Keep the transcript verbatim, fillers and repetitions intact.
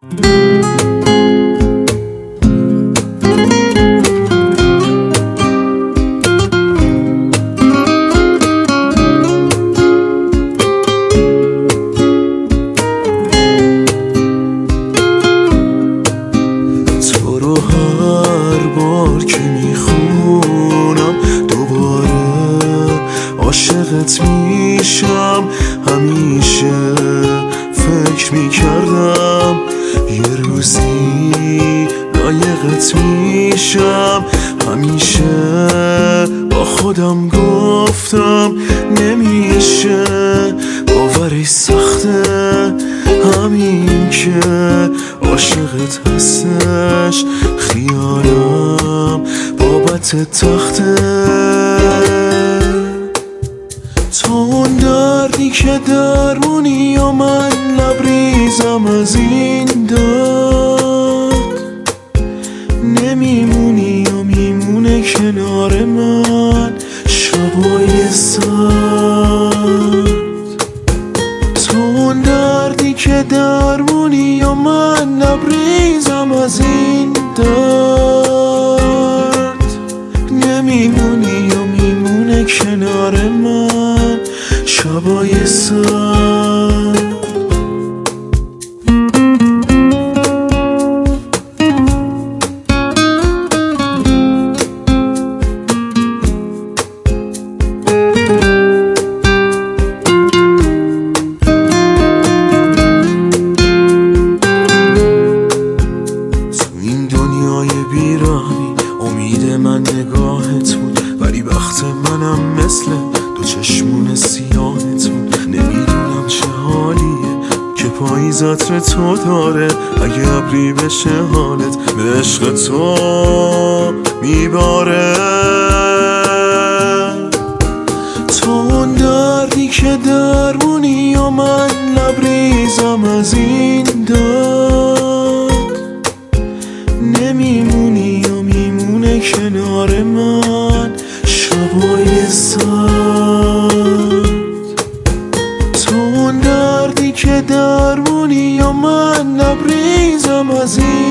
تو رو هر بار که میخونم دوباره عاشقت میشم. همیشه فکر میکردم یه روزی لایقت میشم. همیشه با خودم گفتم نمیشه، باورش سخته همین که عاشقت هستش. خیالم بابت تخته، تو اون دردی که درمونی و من لبریزم از این داد. نمیمونی و میمونه کنار من شبای سرد. تو اون دردی که درمونی و من لبریزم از این درد. نمیمونی و میمونه کنار من شبای سرد. امید من نگاهت بود، ولی وقت منم مثل دو چشمون سیاهت بود. نمیدونم چه حالیه که پاییز عطر تو داره. اگه ابری بشه حالت به عشق تو میباره. تو اون دردی که درمونی و من لبریزم از این داد. نمیمونی و میمونه کنار من شبای سرد. تو اون دردی که درمونی و من لبریزم از این